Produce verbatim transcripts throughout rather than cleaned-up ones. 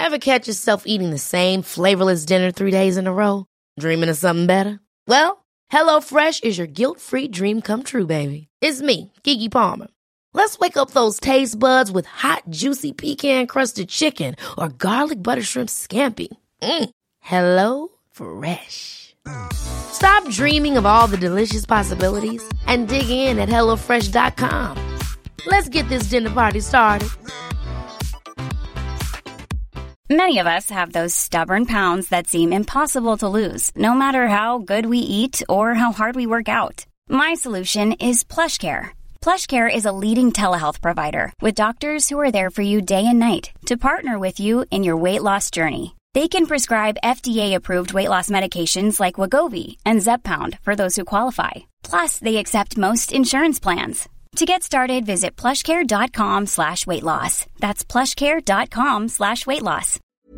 Ever catch yourself eating the same flavorless dinner three days in a row? Dreaming of something better? Well, HelloFresh is your guilt-free dream come true, baby. It's me, Keke Palmer. Let's wake up those taste buds with hot, juicy pecan-crusted chicken or garlic butter shrimp scampi. Mm. Hello Fresh. Stop dreaming of all the delicious possibilities and dig in at hello fresh dot com. Let's get this dinner party started. Many of us have those stubborn pounds that seem impossible to lose, no matter how good we eat or how hard we work out. My solution is PlushCare. PlushCare is a leading telehealth provider with doctors who are there for you day and night to partner with you in your weight loss journey. They can prescribe F D A-approved weight loss medications like Wegovy and Zepbound for those who qualify. Plus, they accept most insurance plans. To get started, visit plushcare.com slash weight loss. That's plushcare.com slash weight loss.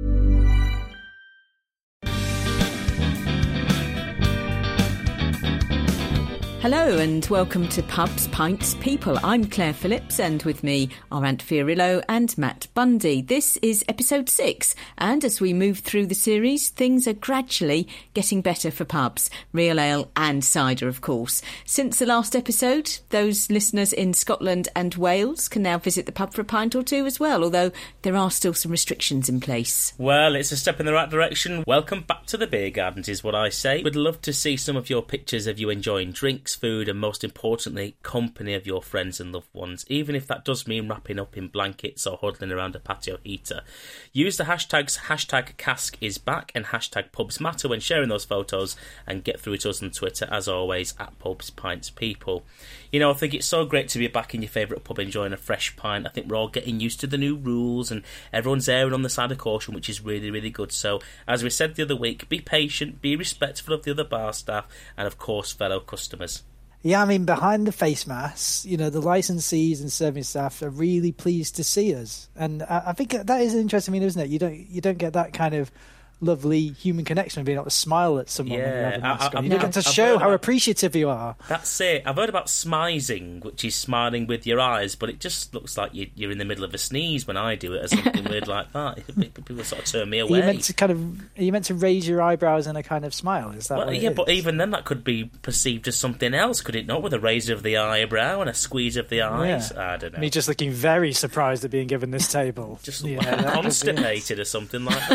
Hello and welcome to Pubs, Pints, People. I'm Claire Phillips and with me are Ant Fiorillo and Matt Bundy. This is episode six and as we move through the series, things are gradually getting better for pubs, real ale and cider of course. Since the last episode, those listeners in Scotland and Wales can now visit the pub for a pint or two as well, although there are still some restrictions in place. Well, it's a step in the right direction. Welcome back to the beer gardens is what I say. We'd love to see some of your pictures of you enjoying drinks, food and most importantly company of your friends and loved ones, even if that does mean wrapping up in blankets or huddling around a patio heater. Use the hashtags hashtag cask is back and hashtag pubs matter when sharing those photos and get through to us on Twitter as always at Pubs Pints People. You know, I think it's so great to be back in your favourite pub enjoying a fresh pint. I think we're all getting used to the new rules and everyone's erring on the side of caution, which is really really good. So as we said the other week, be patient, be respectful of the other bar staff and of course fellow customers. Yeah, I mean, behind the face masks, you know, the licensees and serving staff are really pleased to see us. And I, I think that is interesting, isn't it? You don't you don't get that kind of lovely human connection of being able to smile at someone yeah, when you have a mask I, I, on. You don't get to I've show how about, appreciative you are. That's it. I've heard about smizing, which is smiling with your eyes, but it just looks like you, you're in the middle of a sneeze when I do it or something weird like that. People sort of turn me away. Are you meant to kind of, are you meant to raise your eyebrows in a kind of smile? Is that well, what it yeah, is? But even then that could be perceived as something else, could it not? With a raise of the eyebrow and a squeeze of the eyes? Yeah. I don't know. Me just looking very surprised at being given this table. Just yeah, constipated or something like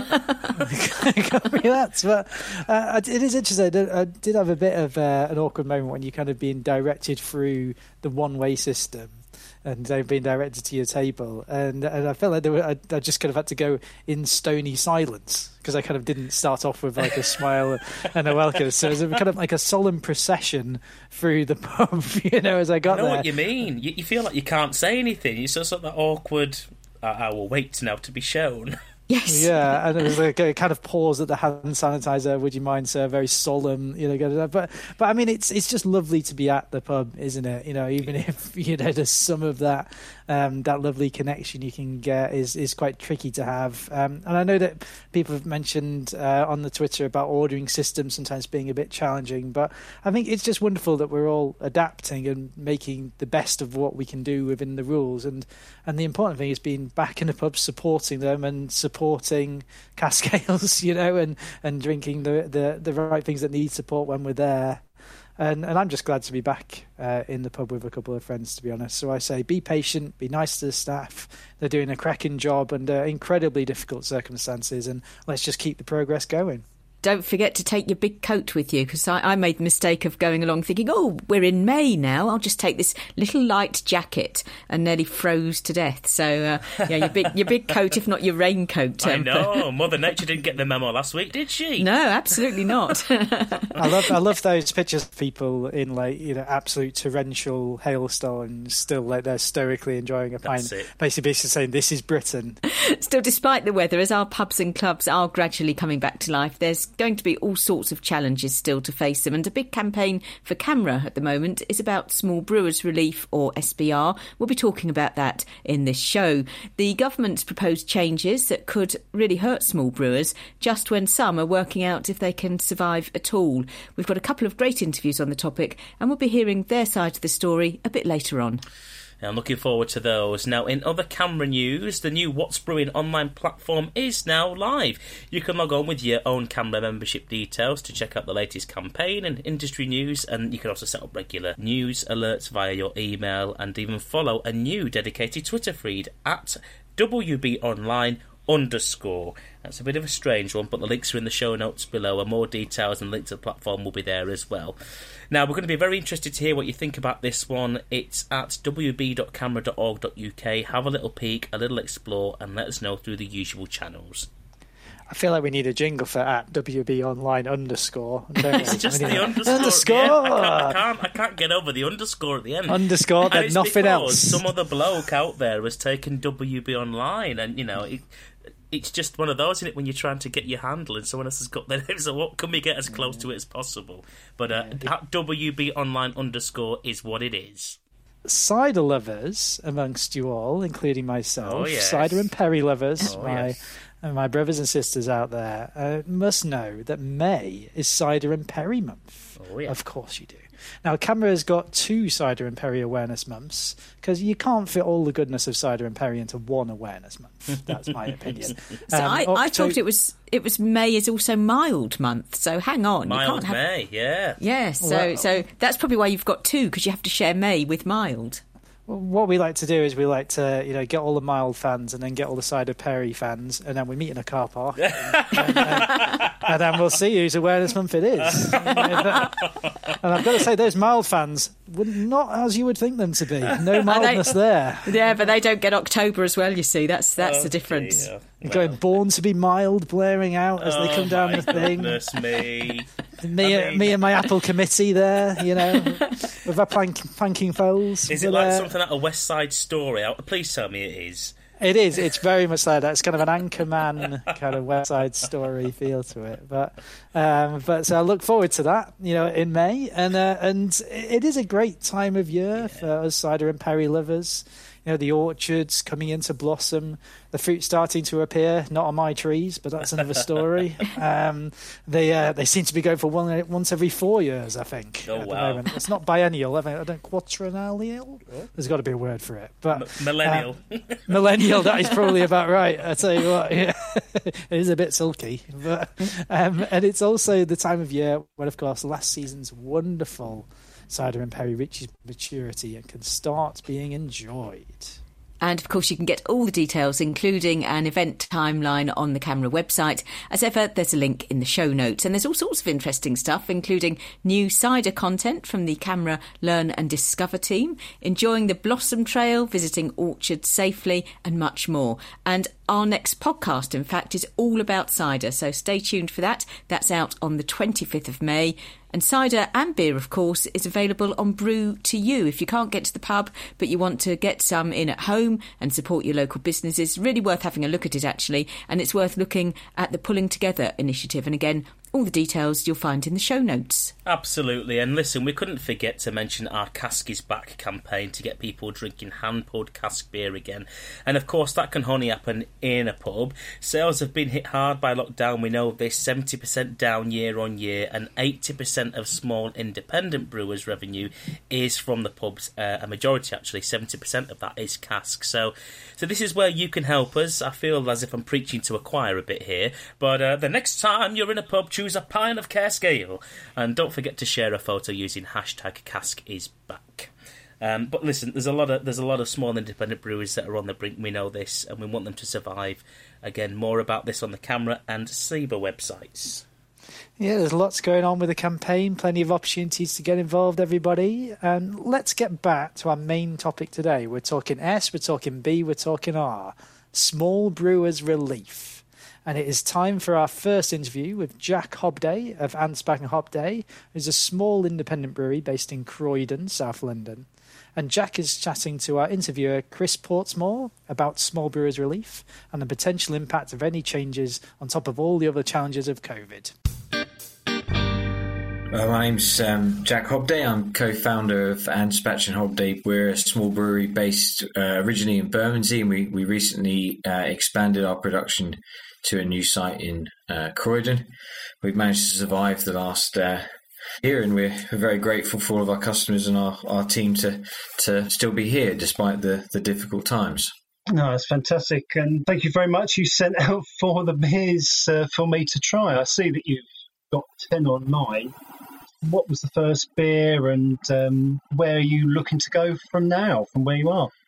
that. That's but uh, it is interesting. I did, I did have a bit of uh, an awkward moment when you kind of being directed through the one-way system and they've been directed to your table, and and I felt like they were, I, I just kind of had to go in stony silence because I kind of didn't start off with like a smile and a welcome. So it was kind of like a solemn procession through the pub, you know, as I got there. I know there. what you mean. You, you feel like you can't say anything. You're sort of that awkward. Uh, I will wait now to be shown. Yes. Yeah, and it was like a kind of pause at the hand sanitizer. Would you mind, sir? Very solemn, you know. But but I mean, it's it's just lovely to be at the pub, isn't it? You know, even if you know there's some of that um, that lovely connection you can get is is quite tricky to have. Um, and I know that people have mentioned uh, on the Twitter about ordering systems sometimes being a bit challenging, but I think it's just wonderful that we're all adapting and making the best of what we can do within the rules. And and the important thing is being back in the pub, supporting them and supporting supporting cask ales, you know, and, and drinking the, the, the right things that need support when we're there. And and I'm just glad to be back uh, in the pub with a couple of friends, to be honest. So I say be patient, be nice to the staff. They're doing a cracking job under incredibly difficult circumstances, and let's just keep the progress going. Don't forget to take your big coat with you, because I, I made the mistake of going along thinking, oh, we're in May now, I'll just take this little light jacket, and nearly froze to death. So, uh, yeah, your big your big coat, if not your raincoat. I um, know. Mother Nature didn't get the memo last week, did she? No, absolutely not. I love I love those pictures of people in, like, you know, absolute torrential hailstones, still like they're stoically enjoying a pint. Basically, basically saying this is Britain. Still, despite the weather, as our pubs and clubs are gradually coming back to life, there's going to be all sorts of challenges still to face them, and a big campaign for CAMRA at the moment is about Small Brewers Relief, or S B R. We'll be talking about that in this show. The government's proposed changes that could really hurt small brewers just when some are working out if they can survive at all. We've got a couple of great interviews on the topic, and we'll be hearing their side of the story a bit later on. I'm looking forward to those. Now, in other CAMRA news, the new What's Brewing online platform is now live. You can log on with your own CAMRA membership details to check out the latest campaign and industry news, and you can also set up regular news alerts via your email and even follow a new dedicated Twitter feed at W B Online underscore. That's a bit of a strange one, but the links are in the show notes below, and more details and links to the platform will be there as well. Now, we're going to be very interested to hear what you think about this one. It's at w b dot camera dot org dot u k. Have a little peek, a little explore, and let us know through the usual channels. I feel like we need a jingle for at W B Online underscore. It's just the underscore. Underscore. Yeah, I, can't, I, can't, I can't get over the underscore at the end. Underscore, then nothing else. Some other bloke out there has taken W B Online, and, you know, it, it's just one of those, isn't it, when you're trying to get your handle and someone else has got their name, so what can we get as close to it as possible? But uh, yeah, at W B Online underscore is what it is. Cider lovers amongst you all, including myself, oh, yes. cider and perry lovers, oh, my yes. and my brothers and sisters out there, uh, must know that May is cider and perry month. Oh, yeah. Of course you do. Now, CAMRA has got two cider and perry awareness months because you can't fit all the goodness of cider and perry into one awareness month. That's my opinion. So um, I, I thought it was it was May is also mild month. So hang on, mild you can't have... May, yeah, yeah. So well, so that's probably why you've got two, because you have to share May with mild. What we like to do is we like to, you know, get all the mild fans and then get all the cider perry fans, and then we meet in a car park, and, and, and, and then we'll see whose awareness month it is. You know, but, and I've got to say, those mild fans were not as you would think them to be. No mildness they, there. Yeah, but they don't get October as well. You see, that's that's oh, the difference. Dear. Well. Going Born to be Mild blaring out as oh, they come down the thing. Goodness me. Me, I mean... me and my Apple committee there, you know, with our plank, planking foals. Is it like uh, something out of West Side Story? Please tell me it is. It is. It's very much like that. It's kind of an Anchorman kind of West Side Story feel to it. But um, but so I look forward to that, you know, in May, and uh, and it is a great time of year yeah. for us cider and perry lovers. You know, the orchards coming into blossom, the fruit starting to appear, not on my trees, but that's another story. um, they uh, they seem to be going for one once every four years, I think. Oh, at wow. the moment. It's not biennial, I think. I don't quatrennial. There's got to be a word for it. But M- millennial. Uh, millennial, that is probably about right. I tell you what, yeah, it is a bit sulky. But, um, and it's also the time of year when, of course, last season's wonderful cider and perry reaches maturity and can start being enjoyed. And, of course, you can get all the details, including an event timeline, on the CAMRA website. As ever, there's a link in the show notes. And there's all sorts of interesting stuff, including new cider content from the CAMRA Learn and Discover team, enjoying the Blossom Trail, visiting orchards safely, and much more. And our next podcast, in fact, is all about cider. So stay tuned for that. That's out on the twenty-fifth of May. And cider and beer, of course, is available on Brew to You. If you can't get to the pub, but you want to get some in at home and support your local businesses, really worth having a look at it, actually. And it's worth looking at the Pulling Together initiative. And again, all the details you'll find in the show notes. Absolutely. And listen, we couldn't forget to mention our Cask is Back campaign to get people drinking hand-poured cask beer again. And of course, that can only happen in a pub. Sales have been hit hard by lockdown. We know this, seventy percent down year on year, and eighty percent of small independent brewers' revenue is from the pubs. Uh, a majority, actually, seventy percent of that is cask. So, so this is where you can help us. I feel as if I'm preaching to a choir a bit here. But uh, the next time you're in a pub, choose a pint of cask ale, and don't forget to share a photo using hashtag CaskIsBack. Um, but listen, there's a lot of there's a lot of small independent brewers that are on the brink. We know this, and we want them to survive. Again, more about this on the CAMRA and SABRE websites. Yeah, there's lots going on with the campaign, plenty of opportunities to get involved, everybody. And let's get back to our main topic today. We're talking S, we're talking B, we're talking R. Small Brewers Relief. And it is time for our first interview with Jack Hobday of Ansbach Hobday, who's a small independent brewery based in Croydon, South London. And Jack is chatting to our interviewer, Chris Portsmore, about Small Brewers Relief and the potential impact of any changes on top of all the other challenges of COVID. Uh, my name's um, Jack Hobday. I'm co-founder of Ansbach and Hobday. We're a small brewery based uh, originally in Bermondsey, and we, we recently uh, expanded our production to a new site in uh, Croydon. We've managed to survive the last uh, here, and we're, we're very grateful for all of our customers and our, our team to to still be here despite the, the difficult times. No, it's fantastic, and thank you very much. You sent out for the beers uh, for me to try. I see that you've got ten online. What was the first beer, and um, where are you looking to go from now, from where you are?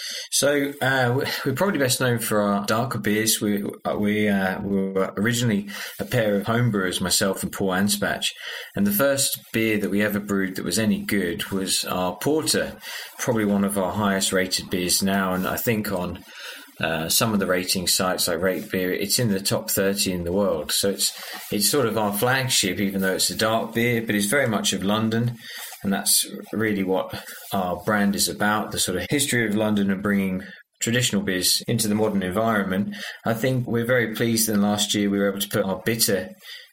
So uh, we're probably best known for our darker beers. We we, uh, we were originally a pair of homebrewers, myself and Paul Anspach, and the first beer that we ever brewed that was any good was our porter, probably one of our highest rated beers now, and I think on uh, some of the rating sites like Rate Beer, it's in the top thirty in the world. So it's it's sort of our flagship, even though it's a dark beer, but it's very much of London. And that's really what our brand is about, the sort of history of London and bringing traditional beers into the modern environment. I think we're very pleased that last year we were able to put our bitter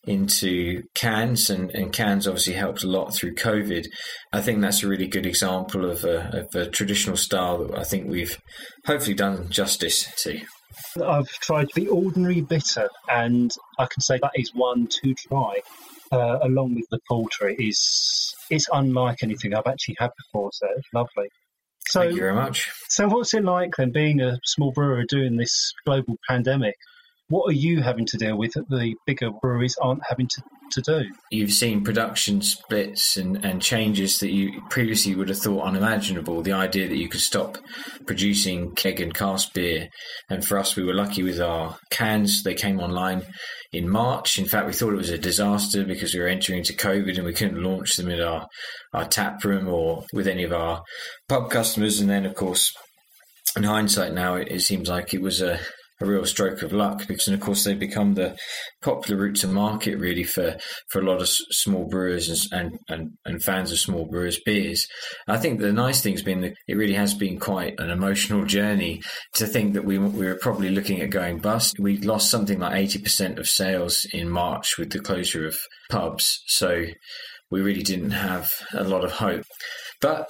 into cans, and, and cans obviously helped a lot through COVID. I think that's a really good example of a, of a traditional style that I think we've hopefully done justice to. I've tried the ordinary bitter, and I can say that is one to try. Uh, along with the porter, it is it's unlike anything I've actually had before, so it's lovely. So, thank you very much. So what's it like then, being a small brewer during this global pandemic? What are you having to deal with that the bigger breweries aren't having to, to do? You've seen production splits and, and changes that you previously would have thought unimaginable. The idea that you could stop producing keg and cask beer. And for us, we were lucky with our cans. They came online in March. In fact, we thought it was a disaster because we were entering into COVID and we couldn't launch them in our, our tap room or with any of our pub customers. And then, of course, in hindsight now, it, it seems like it was a a real stroke of luck, because, and of course, they've become the popular route to market really for, for a lot of small brewers and, and, and fans of small brewers beers. I think the nice thing's been that it really has been quite an emotional journey to think that we, we were probably looking at going bust. We lost something like eighty percent of sales in March with the closure of pubs. So we really didn't have a lot of hope. But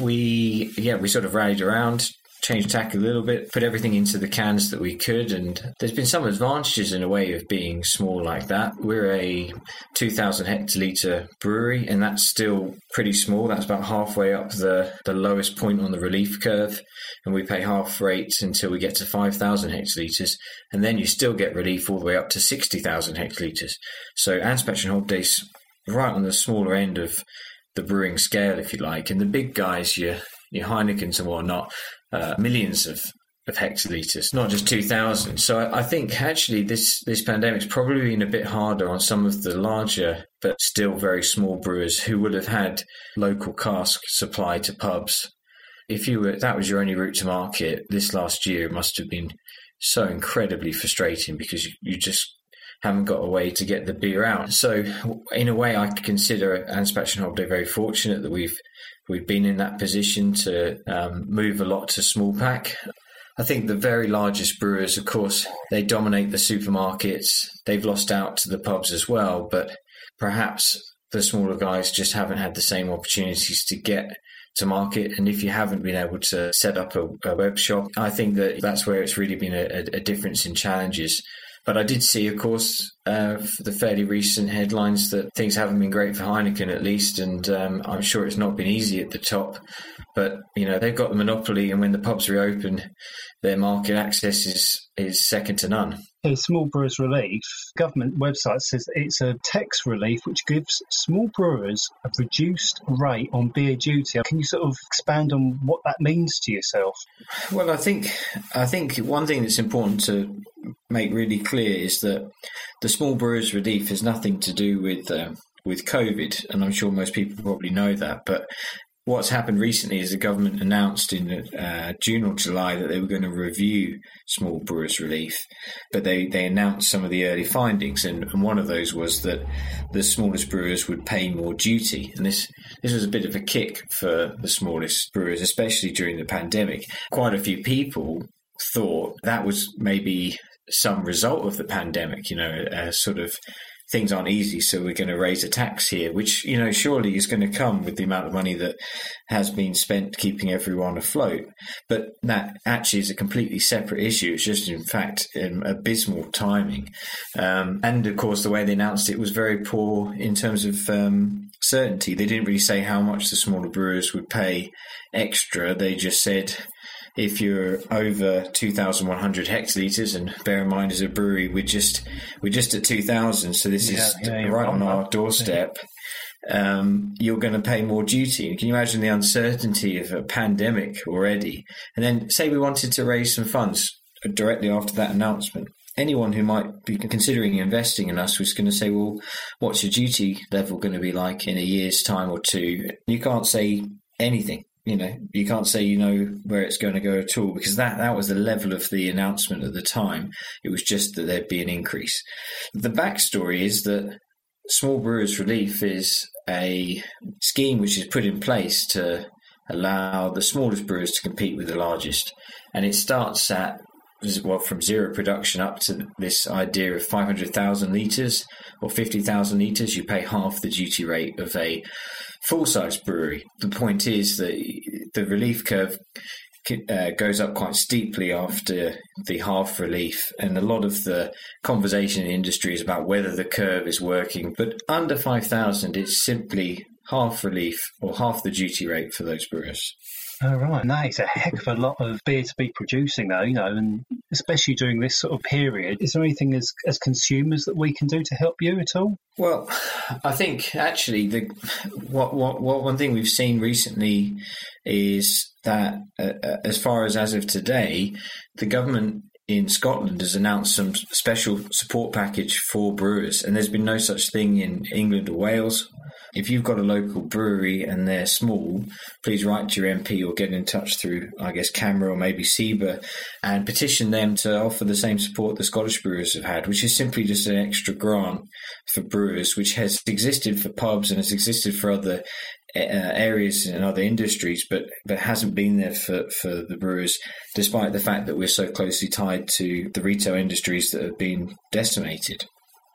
we, yeah, we sort of rallied around, changed tack a little bit, put everything into the cans that we could, and there's been some advantages in a way of being small like that. We're a two thousand hectolitre brewery, and that's still pretty small. That's about halfway up the, the lowest point on the relief curve, and we pay half rate until we get to five thousand hectolitres, and then you still get relief all the way up to sixty thousand hectolitres. So Anspach and Hobday's right on the smaller end of the brewing scale, if you like, and the big guys, your, your Heinekens and whatnot, Uh, millions of, of hectolitres, not just two thousand. So I, I think actually this, this pandemic's probably been a bit harder on some of the larger but still very small brewers who would have had local cask supply to pubs. If you were, that was your only route to market this last year, it must have been so incredibly frustrating because you, you just haven't got a way to get the beer out. So in a way, I consider Anspach and Hobday very fortunate that we've We've been in that position to um, move a lot to small pack. I think the very largest brewers, of course, they dominate the supermarkets. They've lost out to the pubs as well, but perhaps the smaller guys just haven't had the same opportunities to get to market. And if you haven't been able to set up a, a web shop, I think that that's where it's really been a, a difference in challenges. But I did see, of course, uh, for the fairly recent headlines that things haven't been great for Heineken, at least, and um, I'm sure it's not been easy at the top. But, you know, they've got the monopoly, and when the pubs reopen, their market access is, is second to none. A small brewers relief, government website says it's a tax relief which gives small brewers a reduced rate on beer duty. Can you sort of expand on what that means to yourself? Well, I think I think one thing that's important to make really clear is that the small brewers relief has nothing to do with uh, with COVID, and I'm sure most people probably know that, but what's happened recently is the government announced in uh, June or July that they were going to review small brewers relief, but they, they announced some of the early findings, and, and one of those was that the smallest brewers would pay more duty, and this this was a bit of a kick for the smallest brewers, especially during the pandemic. Quite a few people thought that was maybe some result of the pandemic, you know, a sort of things aren't easy, so we're going to raise a tax here, which, you know, surely is going to come with the amount of money that has been spent keeping everyone afloat. But that actually is a completely separate issue. It's just, in fact, um, abysmal timing. Um, and, of course, the way they announced it was very poor in terms of um, certainty. They didn't really say how much the smaller brewers would pay extra. They just said, if you're over two thousand one hundred hectolitres, and bear in mind, as a brewery, we're just we're just at two thousand, so this yeah, is yeah, right on our doorstep. Um, you're going to pay more duty. Can you imagine the uncertainty of a pandemic already? And then say we wanted to raise some funds directly after that announcement. Anyone who might be considering investing in us was going to say, well, what's your duty level going to be like in a year's time or two? You can't say anything. You know, you can't say you know where it's going to go at all, because that, that was the level of the announcement at the time. It was just that there'd be an increase. The backstory is that Small Brewers Relief is a scheme which is put in place to allow the smallest brewers to compete with the largest. And it starts at, well, from zero production up to this idea of five hundred thousand litres or fifty thousand litres. You pay half the duty rate of a full-size brewery. The point is that the relief curve uh, goes up quite steeply after the half relief, and a lot of the conversation in the industry is about whether the curve is working. But under five thousand, it's simply half relief or half the duty rate for those brewers. Oh, right. And that is a heck of a lot of beer to be producing, though, you know, and especially during this sort of period. Is there anything as, as consumers that we can do to help you at all? Well, I think actually the what what, what one thing we've seen recently is that uh, as far as as of today, the government in Scotland has announced some special support package for brewers, and there's been no such thing in England or Wales. If you've got a local brewery and they're small, please write to your M P or get in touch through, I guess, CAMRA or maybe SEBA, and petition them to offer the same support the Scottish brewers have had, which is simply just an extra grant for brewers, which has existed for pubs and has existed for other uh, areas and other industries, but, but hasn't been there for, for the brewers, despite the fact that we're so closely tied to the retail industries that have been decimated.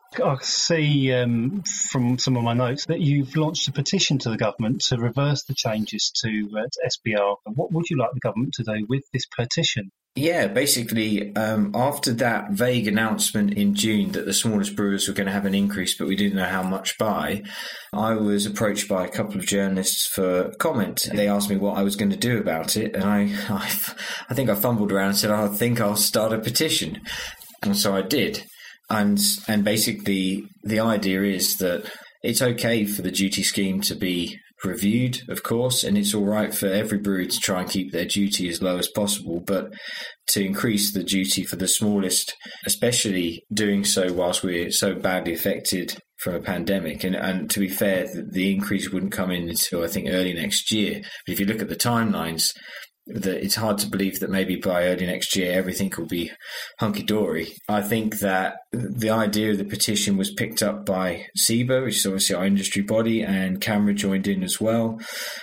I see um, from some of my notes that you've launched a petition to the government to reverse the changes to, uh, to S B R. What would you like the government to do with this petition? Yeah, basically, um, after that vague announcement in June that the smallest brewers were going to have an increase, but we didn't know how much by, I was approached by a couple of journalists for comment. They asked me what I was going to do about it, and I, I, I think I fumbled around and said, I think I'll start a petition. And so I did. And and basically, the idea is that it's okay for the duty scheme to be reviewed, of course, and it's all right for every brewery to try and keep their duty as low as possible, but to increase the duty for the smallest, especially doing so whilst we're so badly affected from a pandemic. And, and to be fair, the, the increase wouldn't come in until, I think, early next year. But if you look at the timelines, that it's hard to believe that maybe by early next year everything will be hunky-dory. I think that the idea of the petition was picked up by SEBA, which is obviously our industry body, and CAMRA joined in as well.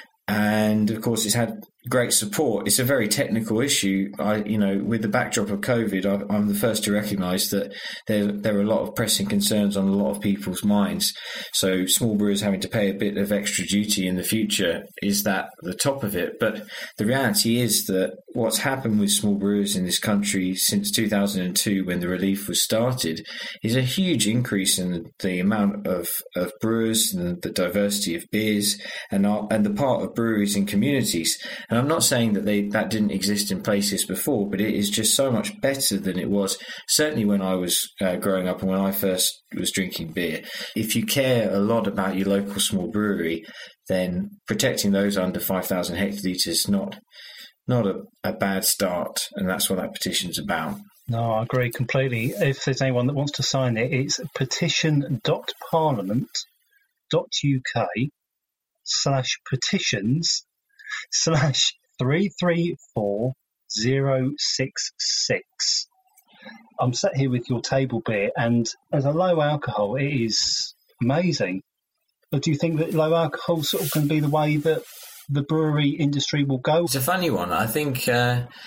And of course, it's had great support. It's a very technical issue. I, you know, with the backdrop of COVID, I, I'm the first to recognise that there there are a lot of pressing concerns on a lot of people's minds. So small brewers having to pay a bit of extra duty in the future, is that the top of it? But the reality is that what's happened with small brewers in this country since two thousand two, when the relief was started, is a huge increase in the, the amount of, of brewers and the diversity of beers and our, and the part of breweries in communities. And I'm not saying that they that didn't exist in places before, but it is just so much better than it was, certainly when I was uh, growing up and when I first was drinking beer. If you care a lot about your local small brewery, then protecting those under five thousand hectolitres is not, not a, a bad start, and that's what that petition's about. No, I agree completely. If there's anyone that wants to sign it, it's petition dot parliament dot U K slash petitions slash three three four zero six six. I'm sat here with your table beer, and as a low alcohol, it is amazing. But do you think that low alcohol sort of can be the way that the brewery industry will go? It's a funny one. I think uh,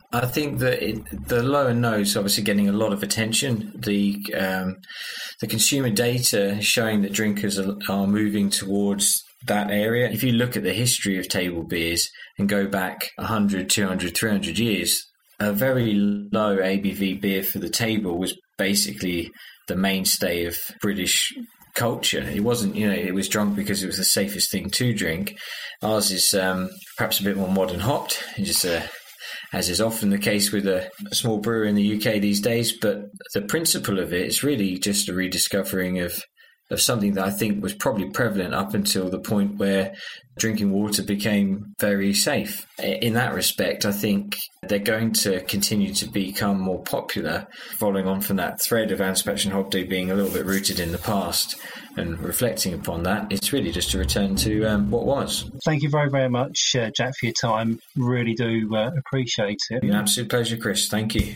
I think that it, the lower nose obviously getting a lot of attention. The um, the consumer data is showing that drinkers are, are moving towards that area. If you look at the history of table beers and go back one hundred, two hundred, three hundred years, a very low A B V beer for the table was basically the mainstay of British culture. It wasn't, you know, it was drunk because it was the safest thing to drink. Ours is um, perhaps a bit more modern hopped. It's just a as is often the case with a, a small brewery in the U K these days. But the principle of it is really just a rediscovering of, of something that I think was probably prevalent up until the point where drinking water became very safe. In that respect, I think they're going to continue to become more popular, following on from that thread of Ansbach and Hobday being a little bit rooted in the past and reflecting upon that. It's really just a return to um, what was. Thank you very, very much, uh, Jack, for your time. Really do uh, appreciate it. An absolute pleasure, Chris. Thank you.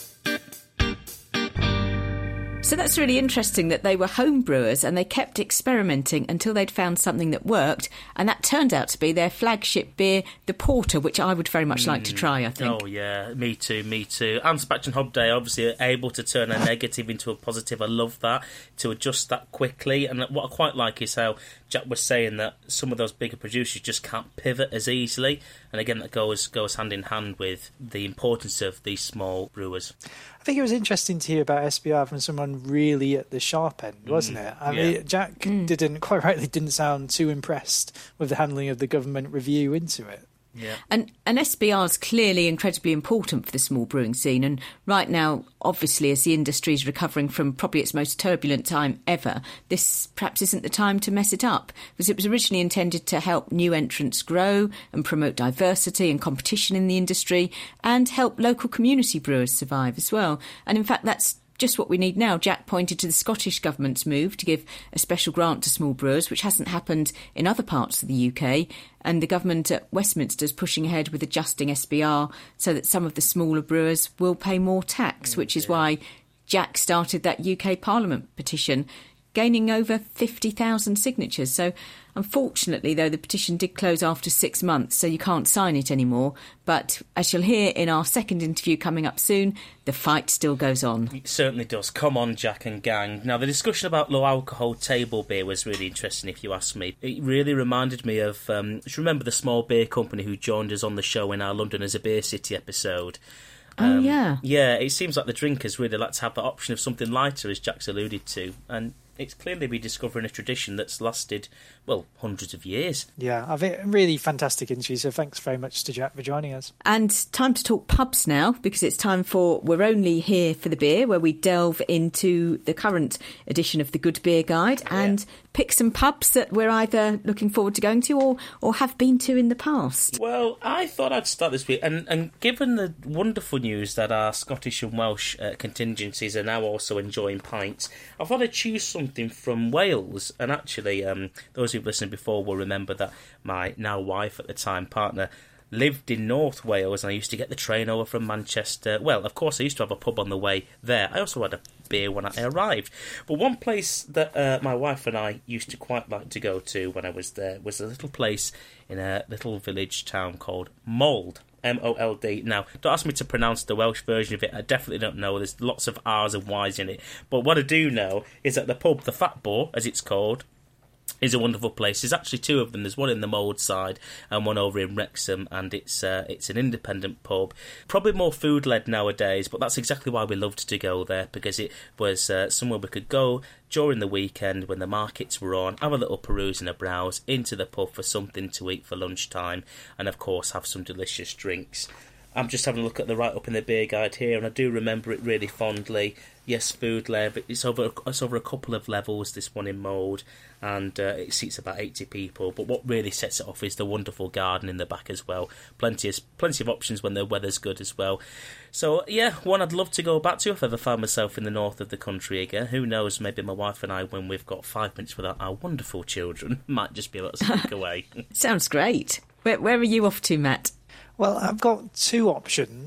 So that's really interesting that they were home brewers and they kept experimenting until they'd found something that worked, and that turned out to be their flagship beer, the Porter, which I would very much mm. like to try, I think. Oh, yeah, me too, me too. Ansbach and Hobday obviously are able to turn a negative into a positive. I love that, to adjust that quickly. And what I quite like is how Jack was saying that some of those bigger producers just can't pivot as easily. And again, that goes goes hand in hand with the importance of these small brewers. I think it was interesting to hear about S B R from someone really at the sharp end, wasn't mm, it? I yeah. mean, Jack mm. didn't, quite rightly, didn't sound too impressed with the handling of the government review into it. Yeah. And, and S B R is clearly incredibly important for the small brewing scene. And right now, obviously, as the industry is recovering from probably its most turbulent time ever, this perhaps isn't the time to mess it up, because it was originally intended to help new entrants grow and promote diversity and competition in the industry and help local community brewers survive as well. And in fact, that's just what we need now. Jack pointed to the Scottish Government's move to give a special grant to small brewers, which hasn't happened in other parts of the U K. And the government at Westminster is pushing ahead with adjusting S B R so that some of the smaller brewers will pay more tax, which is why Jack started that U K Parliament petition, gaining over fifty thousand signatures. So unfortunately, though, the petition did close after six months, so you can't sign it anymore. But as you'll hear in our second interview coming up soon, the fight still goes on. It certainly does. Come on, Jack and gang. Now, the discussion about low-alcohol table beer was really interesting, if you ask me. It really reminded me of, um, do you remember the small beer company who joined us on the show in our London as a Beer City episode? Oh, um, yeah. Yeah, it seems like the drinkers really like to have the option of something lighter, as Jack's alluded to. And it's clearly rediscovering a tradition that's lasted, well, hundreds of years. Yeah, I've a really fantastic interview, so thanks very much to Jack for joining us. And time to talk pubs now, because it's time for We're Only Here for the Beer, where we delve into the current edition of the Good Beer Guide and yeah. pick some pubs that we're either looking forward to going to or, or have been to in the past. Well, I thought I'd start this week, and, and given the wonderful news that our Scottish and Welsh uh, contingencies are now also enjoying pints, I thought I'd choose something from Wales. And actually, um, those who've listened before will remember that my now wife at the time, partner, lived in North Wales, and I used to get the train over from Manchester. Well, of course, I used to have a pub on the way there. I also had a beer when I arrived. But one place that uh, my wife and I used to quite like to go to when I was there was a little place in a little village town called Mold. M O L D. Now, don't ask me to pronounce the Welsh version of it. I definitely don't know. There's lots of R's and Y's in it. But what I do know is that the pub, the Fat Boar, as it's called, is a wonderful place. There's actually two of them. There's one in the Mold side and one over in Wrexham, and it's uh, it's an independent pub. Probably more food-led nowadays, but that's exactly why we loved to go there, because it was uh, somewhere we could go during the weekend when the markets were on, have a little peruse and a browse, into the pub for something to eat for lunchtime, and of course have some delicious drinks. I'm just having a look at the write-up in the beer guide here, and I do remember it really fondly. Yes, food level. It's over. It's over a couple of levels. This one in Mold, and uh, it seats about eighty people. But what really sets it off is the wonderful garden in the back as well. Plenty of plenty of options when the weather's good as well. So yeah, one I'd love to go back to if I ever found myself in the north of the country again. Who knows? Maybe my wife and I, when we've got five minutes without our wonderful children, might just be able to sneak away. Sounds great. Where, where are you off to, Matt? Well, I've got two options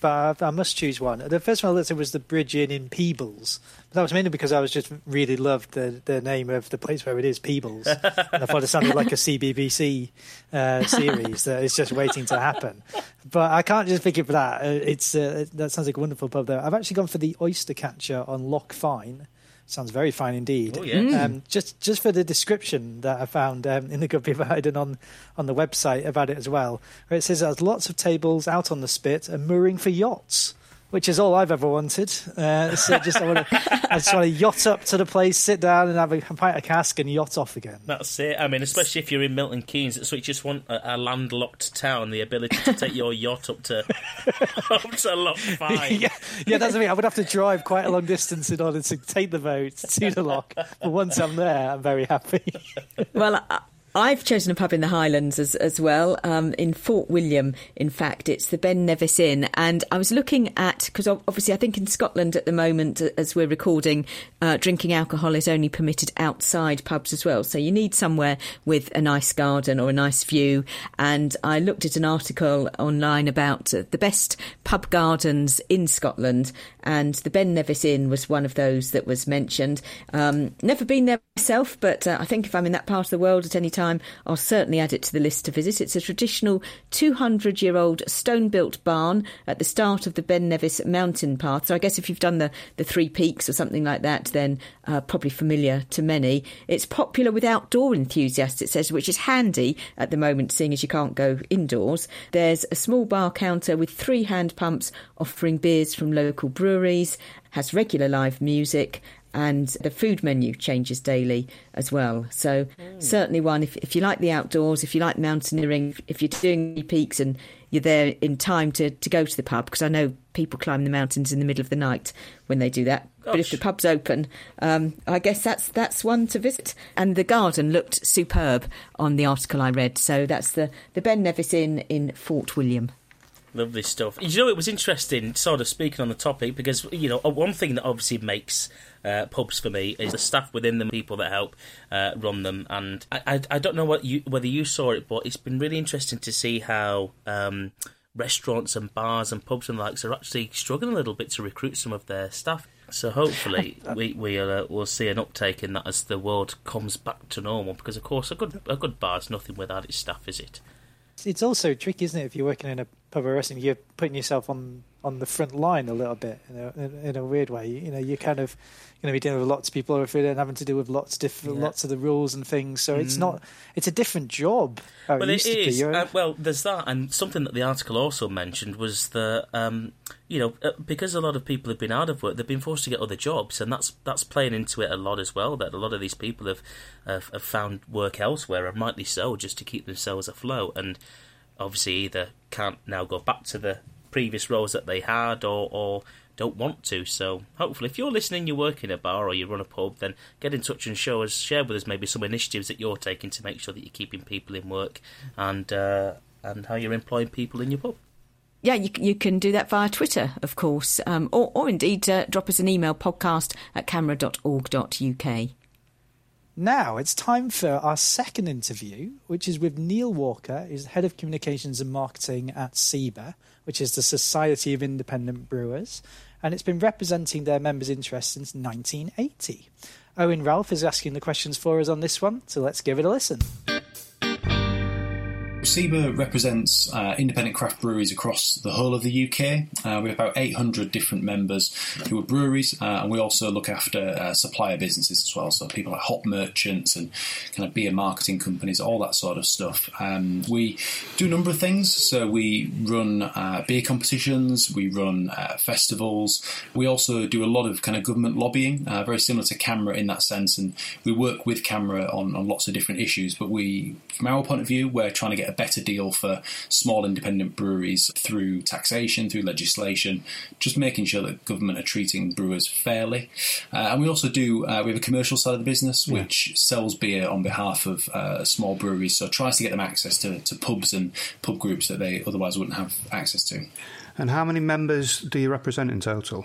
but I, I must choose one. The first one I looked at was the Bridge Inn in Peebles. But that was mainly because I was just really loved the, the name of the place where it is, Peebles. And I thought it sounded like a C B B C uh, series that is just waiting to happen. But I can't just pick it for that. It's uh, that sounds like a wonderful pub there. I've actually gone for the Oyster Catcher on Loch Fyne. Sounds very fine indeed. Oh, yeah. Mm. Um, just just for the description that I found um, in the Good Beaver Hayden on, on the website about it as well, where it says it has lots of tables out on the spit and mooring for yachts, which is all I've ever wanted. Uh, so just I, wanna, I just want to yacht up to the place, sit down and have a pint of cask and yacht off again. That's it. I mean, especially if you're in Milton Keynes, so you just want a, a landlocked town, the ability to take your yacht up to up to Loch Fyne. yeah, yeah, that's the thing. I would have to drive quite a long distance in order to take the boat to the loch. But once I'm there, I'm very happy. Well, I- I've chosen a pub in the Highlands as, as well, um, in Fort William, in fact. It's the Ben Nevis Inn. And I was looking at, because obviously I think in Scotland at the moment, as we're recording, uh, drinking alcohol is only permitted outside pubs as well. So you need somewhere with a nice garden or a nice view. And I looked at an article online about uh, the best pub gardens in Scotland. And the Ben Nevis Inn was one of those that was mentioned. Um, never been there myself, but uh, I think if I'm in that part of the world at any time, I'll certainly add it to the list to visit. It's a traditional two hundred year old stone-built barn at the start of the Ben Nevis mountain path. So I guess if you've done the, the Three Peaks or something like that, then uh, probably familiar to many. It's popular with outdoor enthusiasts, it says, which is handy at the moment, seeing as you can't go indoors. There's a small bar counter with three hand pumps offering beers from local breweries, has regular live music, and the food menu changes daily as well. So mm. certainly one, if, if you like the outdoors, if you like mountaineering, if you're doing peaks and you're there in time to, to go to the pub, because I know people climb the mountains in the middle of the night when they do that. Gosh. But if the pub's open, um, I guess that's that's one to visit. And the garden looked superb on the article I read. So that's the, the Ben Nevis Inn in Fort William. Lovely stuff. You know, it was interesting, sort of speaking on the topic, because, you know, one thing that obviously makes uh, pubs for me is the staff within them, people that help uh, run them. And I, I, I don't know what you, whether you saw it, but it's been really interesting to see how um, restaurants and bars and pubs and the likes are actually struggling a little bit to recruit some of their staff. So hopefully we we uh, will see an uptake in that as the world comes back to normal. Because of course a good a good bar is nothing without its staff, is it? It's also tricky, isn't it? If you're working in a pub or restaurant, you're putting yourself on, on the front line a little bit, in a, in, in a weird way. You know, you're kind of going to be dealing with lots of people who are having to deal with lots different, yeah. lots of the rules and things. So mm. it's not, it's a different job. How well, it, it used is. To be. Uh, well, there's that, and something that the article also mentioned was that um, you know, uh, because a lot of people have been out of work, they've been forced to get other jobs, and that's that's playing into it a lot as well. That a lot of these people have have, have found work elsewhere, and rightly so, just to keep themselves afloat. And obviously either can't now go back to the previous roles that they had or, or don't want to. So hopefully if you're listening, you work in a bar or you run a pub, then get in touch and show us, share with us maybe some initiatives that you're taking to make sure that you're keeping people in work and uh, and how you're employing people in your pub. Yeah, you, you can do that via Twitter, of course, um, or, or indeed uh, drop us an email, podcast at camera dot org dot U K. Now it's time for our second interview, which is with Neil Walker, who's Head of Communications and Marketing at S I B A, which is the Society of Independent Brewers, and it's been representing their members' interests since nineteen eighty. Owen Ralph is asking the questions for us on this one, so let's give it a listen. S I B A represents uh, independent craft breweries across the whole of the U K. Uh, we have about eight hundred different members who are breweries, uh, and we also look after uh, supplier businesses as well, so people like hop merchants and kind of beer marketing companies, all that sort of stuff. Um, we do a number of things, so we run uh, beer competitions, we run uh, festivals, we also do a lot of kind of government lobbying, uh, very similar to CAMRA in that sense, and we work with CAMRA on, on lots of different issues, but we, from our point of view, we're trying to get a better deal for small independent breweries through taxation, through legislation, just making sure that government are treating brewers fairly. Uh, and we also do, uh, we have a commercial side of the business yeah. which sells beer on behalf of uh, small breweries, so tries to get them access to, to pubs and pub groups that they otherwise wouldn't have access to. And how many members do you represent in total?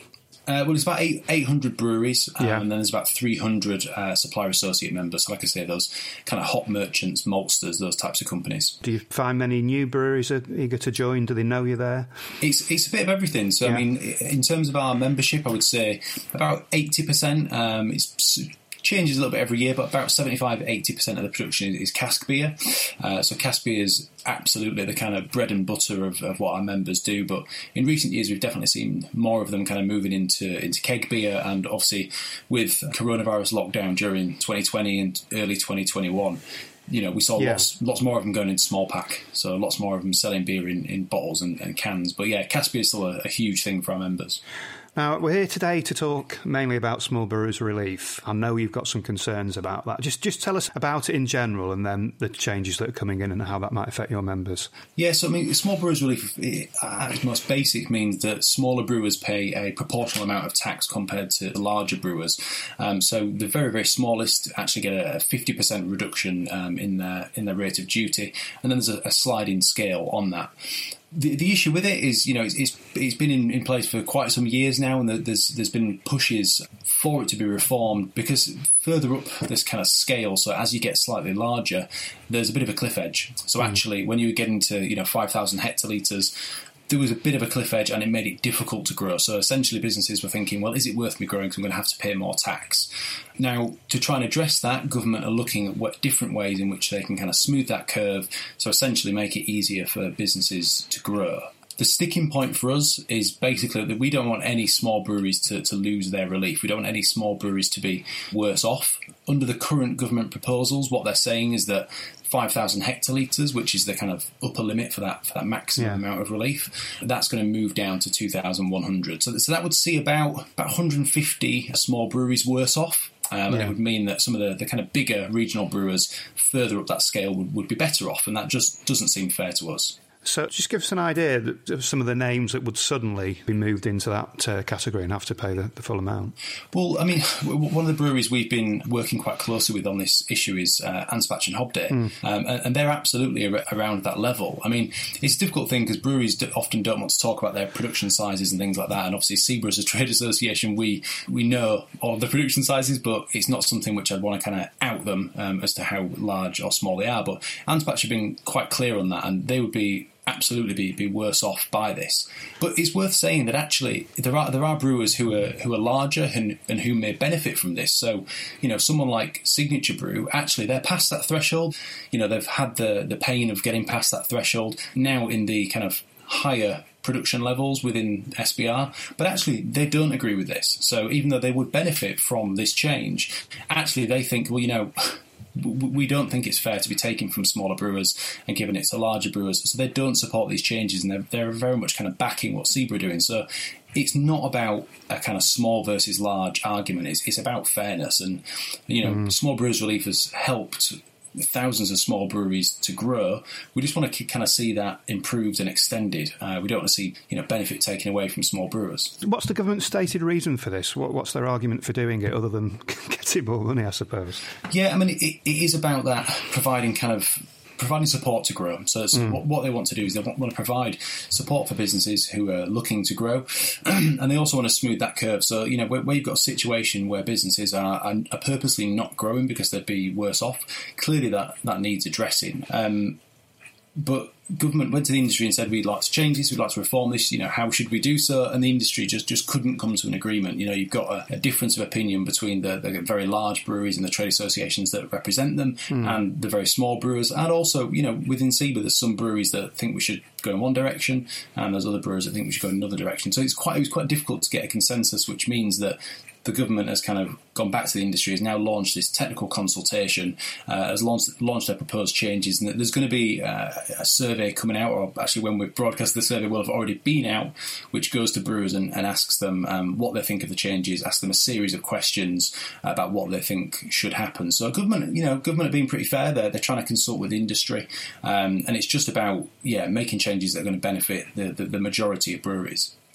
Uh, well, it's about eight, 800 breweries, um, Yeah. and then there's about three hundred uh, supplier associate members. So like I say, those kind of hop merchants, maltsters, those types of companies. Do you find many new breweries are eager to join? Do they know you're there? It's it's a bit of everything. So, Yeah. I mean, in terms of our membership, I would say about eighty percent. Um, it's changes a little bit every year, but about seventy-five to eighty percent of the production is, is cask beer. Uh, so cask beer is absolutely the kind of bread and butter of, of what our members do. But in recent years, we've definitely seen more of them kind of moving into, into keg beer. And obviously, with coronavirus lockdown during twenty twenty and early twenty twenty-one, you know, we saw Yeah. lots lots more of them going into small pack. So lots more of them selling beer in, in bottles and, and cans. But yeah, cask beer is still a, a huge thing for our members. Now, we're here today to talk mainly about small brewers relief. I know you've got some concerns about that. Just just tell us about it in general and then the changes that are coming in and how that might affect your members. Yes, I mean, small brewers relief, it, at its most basic, means that smaller brewers pay a proportional amount of tax compared to the larger brewers. Um, so the very, very smallest actually get a fifty percent reduction um, in their in their rate of duty, and then there's a, a sliding scale on that. The, the issue with it is, you know, it's it's, it's been in, in place for quite some years now, and there's there's been pushes for it to be reformed because further up this kind of scale, so as you get slightly larger, there's a bit of a cliff edge. So actually, when you get into, you know, five thousand hectolitres, there was a bit of a cliff edge and it made it difficult to grow. So essentially businesses were thinking, well, is it worth me growing because I'm going to have to pay more tax? Now, to try and address that, government are looking at what different ways in which they can kind of smooth that curve, so essentially make it easier for businesses to grow. The sticking point for us is basically that we don't want any small breweries to, to lose their relief. We don't want any small breweries to be worse off. Under the current government proposals, what they're saying is that five thousand hectolitres, which is the kind of upper limit for that for that maximum Yeah. amount of relief, that's going to move down to two thousand one hundred. So, so that would see about, about one hundred fifty small breweries worse off. Um, and Yeah. it would mean that some of the, the kind of bigger regional brewers further up that scale would, would be better off. And that just doesn't seem fair to us. So just give us an idea of some of the names that would suddenly be moved into that uh, category and have to pay the, the full amount. Well, I mean, w- one of the breweries we've been working quite closely with on this issue is uh, Anspach and Hobday, mm. um, and, and they're absolutely ar- around that level. I mean, it's a difficult thing because breweries do, often don't want to talk about their production sizes and things like that, and obviously SEBRA as a trade association, we we know all of the production sizes, but it's not something which I'd want to kind of out them um, as to how large or small they are. But Anspach have been quite clear on that, and they would be absolutely be, be worse off by this. But it's worth saying that actually there are there are brewers who are who are larger and, and who may benefit from this. So, you know, someone like Signature Brew, actually they're past that threshold. You know, they've had the, the pain of getting past that threshold. Now in the kind of higher production levels within S B R, but actually they don't agree with this. So even though they would benefit from this change, actually they think, well, you know, we don't think it's fair to be taken from smaller brewers and given it to larger brewers. So they don't support these changes, and they're, they're very much kind of backing what SEBRA are doing. So it's not about a kind of small versus large argument. It's, it's about fairness. And, you know, mm. Small Brewers Relief has helped thousands of small breweries to grow. We just want to kind of see that improved and extended. Uh, we don't want to see, you know, benefit taken away from small brewers. What's the government's stated reason for this? What, what's their argument for doing it other than getting more money, I suppose? Yeah, I mean, it, it is about that providing kind of providing support to grow. So it's mm. what, what they want to do is they want, want to provide support for businesses who are looking to grow, and they also want to smooth that curve. So, you know, where, where you've got a situation where businesses are, are, are purposely not growing because they'd be worse off, clearly that, that needs addressing. Um, but government went to the industry and said, we'd like to change this, we'd like to reform this, you know, how should we do so? And the industry just, just couldn't come to an agreement. You know, you've got a, a difference of opinion between the, the very large breweries and the trade associations that represent them mm. and the very small brewers. And also, you know, within SEBRA, there's some breweries that think we should go in one direction and there's other brewers that think we should go in another direction. So it's quite, it was quite difficult to get a consensus, which means that the government has kind of gone back to the industry, has now launched this technical consultation, uh, has launched, launched their proposed changes, and there's going to be uh, a survey coming out, or actually when we broadcast the survey will have already been out, which goes to brewers and, and asks them um, what they think of the changes, asks them a series of questions about what they think should happen. So government, you know, government are being pretty fair there. They're trying to consult with industry, um, and it's just about, yeah, making changes that are going to benefit the, the, the majority of breweries.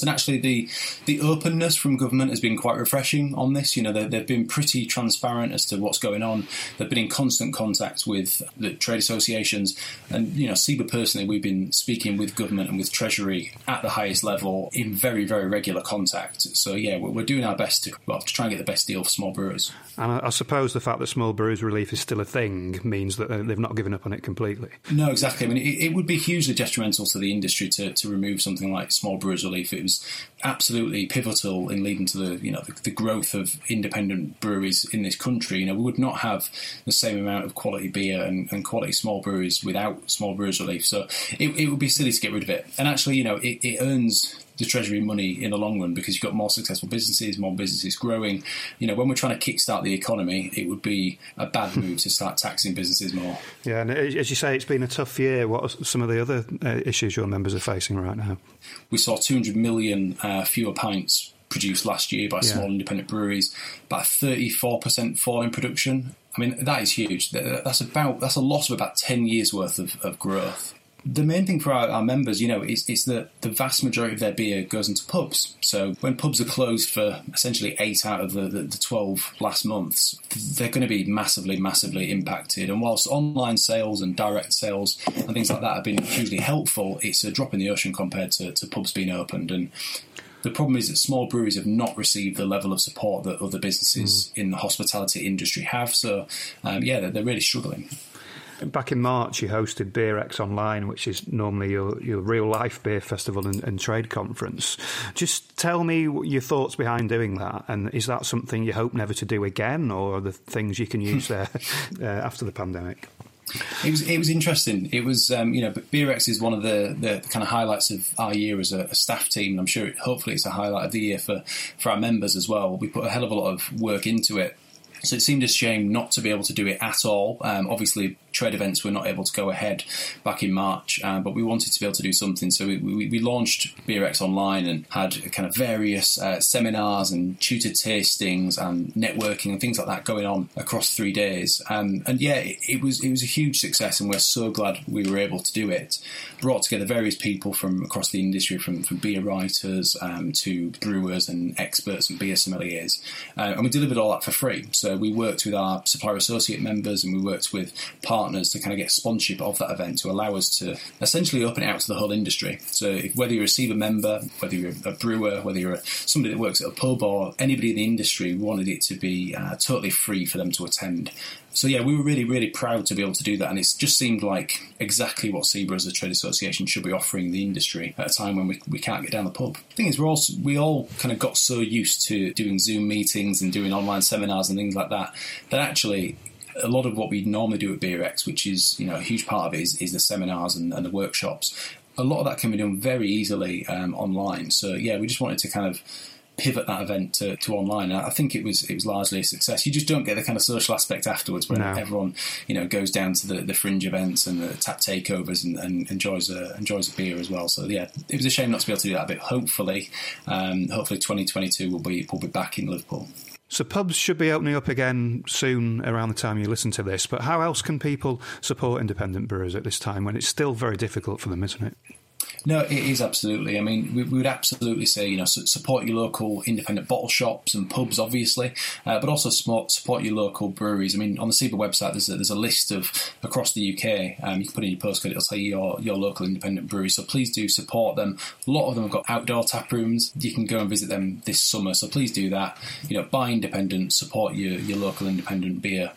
And actually, the the openness from government has been quite refreshing on this. You know, they, they've been pretty transparent as to what's going on. They've been in constant contact with the trade associations. And, you know, SEBA personally, we've been speaking with government and with Treasury at the highest level in very, very regular contact. So, yeah, we're, we're doing our best to, well, to try and get the best deal for small brewers. And I, I suppose the fact that small brewers relief is still a thing means that they've not given up on it completely. No, exactly. I mean, it, it would be hugely detrimental to the industry to, to remove something like small brewers relief. It was absolutely pivotal in leading to the, you know, the, the growth of independent breweries in this country. You know, we would not have the same amount of quality beer and, and quality small breweries without small brewers relief. So it, it would be silly to get rid of it. And actually, you know, it, it earns the Treasury money in the long run because you've got more successful businesses, more businesses growing. You know, when we're trying to kickstart the economy, it would be a bad move to start taxing businesses more. Yeah, and as you say, it's been a tough year. What are some of the other uh, issues your members are facing right now? We saw two hundred million uh, fewer pints produced last year by yeah. small independent breweries, about a thirty-four percent fall in production. I mean, that is huge. That's about that's a loss of about ten years worth of, of growth. The main thing for our, our members, you know, is, is that the vast majority of their beer goes into pubs. So when pubs are closed for essentially eight out of the, the, the twelve last months, they're going to be massively, massively impacted. And whilst online sales and direct sales and things like that have been hugely helpful, it's a drop in the ocean compared to, to pubs being opened. And the problem is that small breweries have not received the level of support that other businesses mm. in the hospitality industry have. So, um, yeah, they're, they're really struggling. Back in March, you hosted BeerX Online, which is normally your, your real-life beer festival and, and trade conference. Just tell me your thoughts behind doing that, and is that something you hope never to do again, or are there things you can use there uh, after the pandemic? It was it was interesting. It was um, you know, BeerX is one of the, the kind of highlights of our year as a, a staff team. I'm sure, it, hopefully, it's a highlight of the year for for our members as well. We put a hell of a lot of work into it. So it seemed a shame not to be able to do it at all. Um, obviously, trade events were not able to go ahead back in March, uh, but we wanted to be able to do something. So we, we, we launched BeerX Online and had kind of various uh, seminars and tutored tastings and networking and things like that going on across three days. Um, and yeah, it, it was it was a huge success, and we're so glad we were able to do it. Brought together various people from across the industry, from, from beer writers um, to brewers and experts and beer sommeliers. Uh, and we delivered all that for free. So we worked with our supplier associate members, and we worked with partners to kind of get sponsorship of that event to allow us to essentially open it out to the whole industry. So if, whether you're a SEBA member, whether you're a brewer, whether you're a, somebody that works at a pub, or anybody in the industry, we wanted it to be uh, totally free for them to attend. So yeah, we were really, really proud to be able to do that, and it's just seemed like exactly what SEBA as a trade association should be offering the industry at a time when we, we can't get down the pub. The thing is, we're all, we all kind of got so used to doing Zoom meetings and doing online seminars and things like that, that actually a lot of what we normally do at BeerX, which is, you know, a huge part of it, is, is the seminars and, and the workshops. A lot of that can be done very easily um, online. So yeah, we just wanted to kind of pivot that event to, to online. And I think it was it was largely a success. You just don't get the kind of social aspect afterwards when no. everyone, you know, goes down to the, the fringe events and the tap takeovers and, and enjoys a enjoys a beer as well. So yeah, it was a shame not to be able to do that. But hopefully, um, hopefully twenty twenty-two will be will be back in Liverpool. So pubs should be opening up again soon around the time you listen to this. But how else can people support independent brewers at this time when it's still very difficult for them, isn't it? No, it is absolutely. I mean, we, we would absolutely say, you know, support your local independent bottle shops and pubs, obviously, uh, but also support, support your local breweries. I mean, on the SEBA website, there's a, there's a list of across the U K. Um, you can put in your postcode; it'll say your your local independent brewery. So please do support them. A lot of them have got outdoor tap rooms. You can go and visit them this summer. So please do that. You know, buy independent, support your your local independent beer.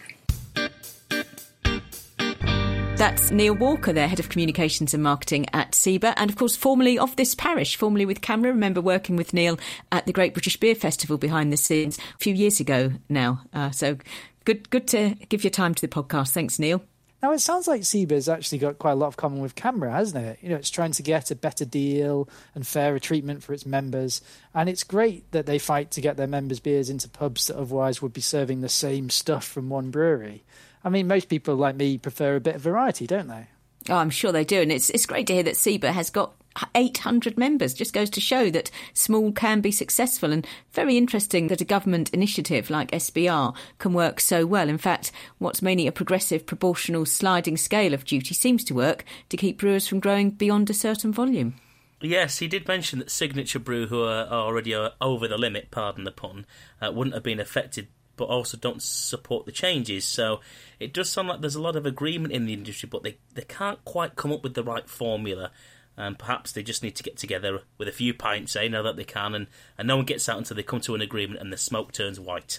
That's Neil Walker, their Head of Communications and Marketing at SEBA, and of course formerly of this parish, formerly with CAMRA. Remember working with Neil at the Great British Beer Festival behind the scenes a few years ago now. Uh, so good good to give your time to the podcast. Thanks, Neil. Now, it sounds like SEBA's actually got quite a lot of common with CAMRA, hasn't it? You know, it's trying to get a better deal and fairer treatment for its members. And it's great that they fight to get their members' beers into pubs that otherwise would be serving the same stuff from one brewery. I mean, most people like me prefer a bit of variety, don't they? Oh, I'm sure they do. And it's it's great to hear that SEBA has got eight hundred members. Just goes to show that small can be successful, and very interesting that a government initiative like S B R can work so well. In fact, what's mainly a progressive proportional sliding scale of duty seems to work to keep brewers from growing beyond a certain volume. Yes, he did mention that Signature Brew, who are already over the limit, pardon the pun, uh, wouldn't have been affected, but also don't support the changes. So it does sound like there's a lot of agreement in the industry, but they, they can't quite come up with the right formula. And perhaps they just need to get together with a few pints, eh, now that they can, and, and no one gets out until they come to an agreement and the smoke turns white.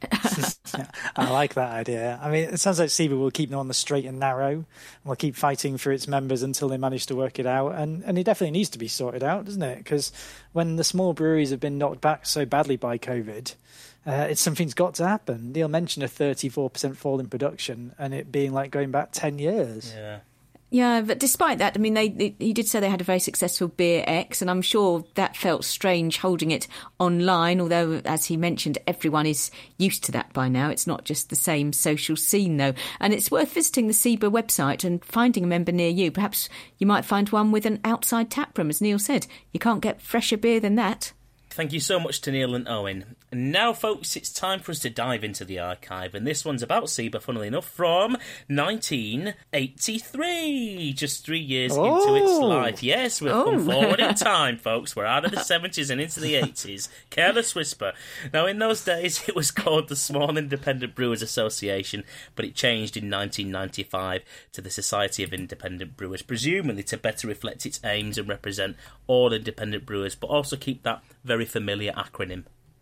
I like that idea. I mean, it sounds like SIBA will keep them on the straight and narrow, and will keep fighting for its members until they manage to work it out. And, and it definitely needs to be sorted out, doesn't it? Because when the small breweries have been knocked back so badly by COVID, uh, it's something's got to happen. Neil mentioned a thirty-four percent fall in production, and it being like going back ten years. Yeah. Yeah, but despite that, I mean, they, they, he did say they had a very successful Beer X, and I'm sure that felt strange holding it online, although, as he mentioned, everyone is used to that by now. It's not just the same social scene, though. And it's worth visiting the SIBA website and finding a member near you. Perhaps you might find one with an outside taproom, as Neil said. You can't get fresher beer than that. Thank you so much to Neil and Owen. And now, folks, it's time for us to dive into the archive, and this one's about SIBA, funnily enough, from nineteen eighty-three, just three years oh. into its life. Yes, we've oh. come forward in time, folks. We're out of the seventies and into the eighties. Careless whisper. Now, in those days, it was called the Small Independent Brewers Association, but it changed in nineteen ninety-five to the Society of Independent Brewers, presumably to better reflect its aims and represent all independent brewers, but also keep that very familiar acronym.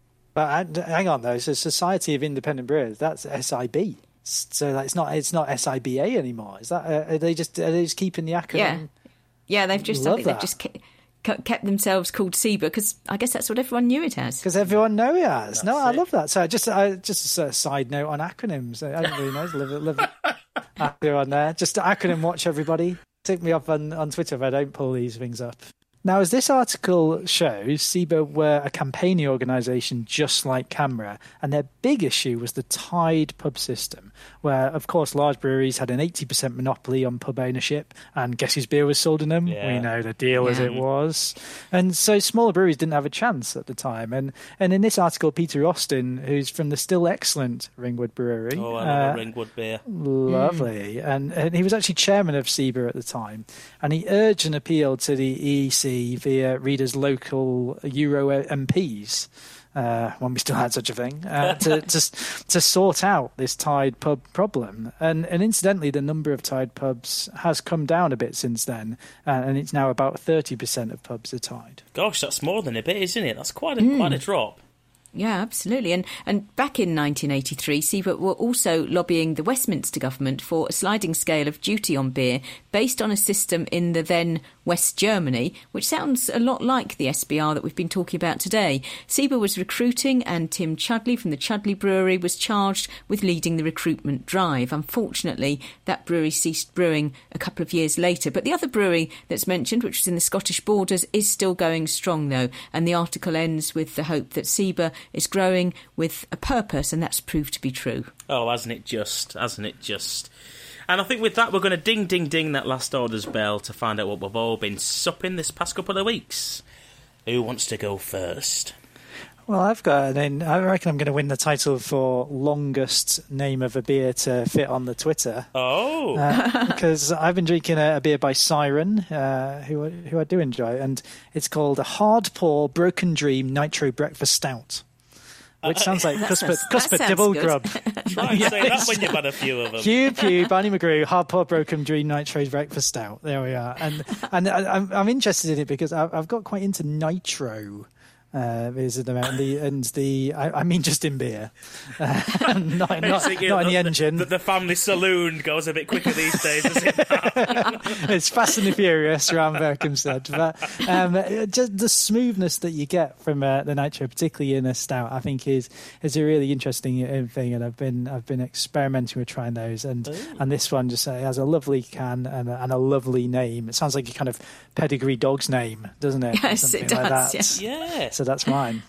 But hang on, though. So Society of Independent Brewers, that's S I B. So it's not it's not S I B A anymore. Is that uh, are they just are they just keeping the acronym? Yeah, yeah. They've just I think that. they've just kept, kept themselves called SIBA because I guess that's what everyone knew it as. Because everyone know it as. That's no, I it. love that. So just I, just a side note on acronyms. I don't really know. Love it, love it. Acronym on there. Just acronym watch, everybody. Take me up on on Twitter if I don't pull these things up. Now, as this article shows, SIBA were a campaigning organisation just like CAMRA, and their big issue was the tied pub system, where, of course, large breweries had an eighty percent monopoly on pub ownership, and guess whose beer was sold in them? Yeah. We know the deal Yeah. as it was. And so smaller breweries didn't have a chance at the time. And, and in this article, Peter Austin, who's from the still excellent Ringwood Brewery. Oh, I love uh, a Ringwood beer. Lovely. Mm. And, and he was actually chairman of SIBA at the time. And he urged an appeal to the E E C via readers' local Euro M Ps, uh, when we still had such a thing, uh, to, to to sort out this tied pub problem. And, and incidentally, the number of tied pubs has come down a bit since then, uh, and it's now about thirty percent of pubs are tied. Gosh, that's more than a bit, isn't it? That's quite a, Mm. quite a drop. Yeah, absolutely. And and back in nineteen eighty-three, SIBA were also lobbying the Westminster government for a sliding scale of duty on beer based on a system in the then West Germany, which sounds a lot like the S B R that we've been talking about today. SIBA was recruiting, and Tim Chudley from the Chudley Brewery was charged with leading the recruitment drive. Unfortunately, that brewery ceased brewing a couple of years later. But the other brewery that's mentioned, which was in the Scottish borders, is still going strong, though. And the article ends with the hope that SIBA is growing with a purpose, and that's proved to be true. Oh, hasn't it just? Hasn't it just? And I think with that, we're going to ding, ding, ding that last order's bell to find out what we've all been supping this past couple of weeks. Who wants to go first? Well, I've got, and I reckon I'm going to win the title for longest name of a beer to fit on the Twitter. Oh, uh, because I've been drinking a, a beer by Siren, uh, who who I do enjoy, and it's called a Hard Pour Broken Dream Nitro Breakfast Stout. Which sounds like Cuspid, Cuspid Dibble Grub. Try and say that when you've had a few of them. Pew Pew, Barney McGrew, Hard Pour Broken Dream Nitro Breakfast Stout. There we are. And and I, I'm, I'm interested in it because I've, I've got quite into nitro. Uh, is it and the and the I, I mean just in beer, uh, not, not, not in the engine. The, the family saloon goes a bit quicker these days, doesn't it? It's Fast and the Furious around Berkhamsted, but um, just the smoothness that you get from uh, the nitro, particularly in a stout, I think is is a really interesting thing. And I've been I've been experimenting with trying those, and Ooh. and this one just uh, has a lovely can and a, and a lovely name. It sounds like a kind of pedigree dog's name, doesn't it? Yes, it does. like that. Yes. Yeah. So that's mine.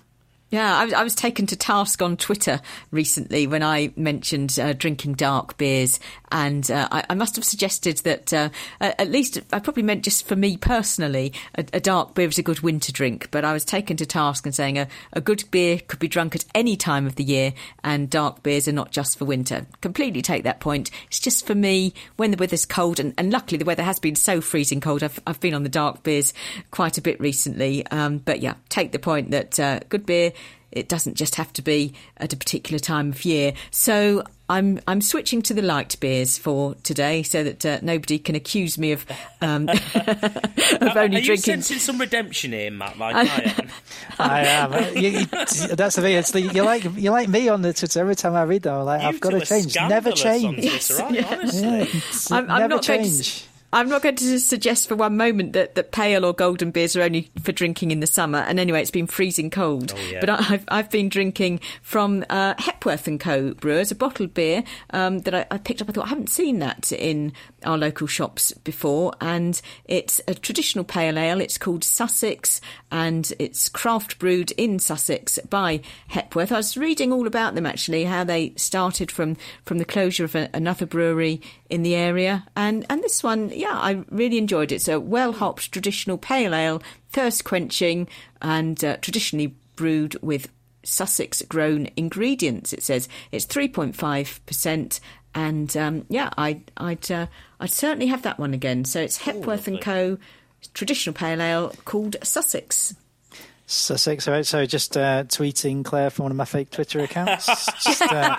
Yeah, I was, I was taken to task on Twitter recently when I mentioned uh, drinking dark beers, and uh, I, I must have suggested that uh, at least I probably meant just for me personally, a, a dark beer is a good winter drink, but I was taken to task and saying a, a good beer could be drunk at any time of the year, and dark beers are not just for winter. Completely take that point. It's just for me when the weather's cold, and, and luckily the weather has been so freezing cold. I've, I've been on the dark beers quite a bit recently, um, but yeah, take the point that uh, good beer, it doesn't just have to be at a particular time of year. So I'm I'm switching to the light beers for today, so that uh, nobody can accuse me of um, of only Are you drinking. sensing some redemption here, Matt? Like I am. I am. You, you, that's the thing. It's the, you're like you're like me on the Twitter. Every time I read them, I'm like, You I've got two to are change. Never scandalous change. on Twitter, aren't you? Honestly. Yeah, it's I'm, I'm never not going change. to. I'm not going to suggest for one moment that, that pale or golden beers are only for drinking in the summer. And anyway, it's been freezing cold. Oh, yeah. But I, I've I've been drinking from uh, Hepworth and Co. Brewers, a bottled beer um, that I, I picked up. I thought I haven't seen that in our local shops before, and it's a traditional pale ale. It's called Sussex, and it's craft brewed in Sussex by Hepworth. I was reading all about them actually, how they started from from the closure of a, another brewery in the area, and and this one, yeah, I really enjoyed it. It's a well hopped traditional pale ale, thirst quenching, and uh, traditionally brewed with Sussex grown ingredients. It says it's three point five percent. And um, yeah, I, I'd uh, I'd certainly have that one again. So it's Hepworth and Co. traditional pale ale called Sussex. Sussex, right? So just uh, tweeting Claire from one of my fake Twitter accounts. just uh,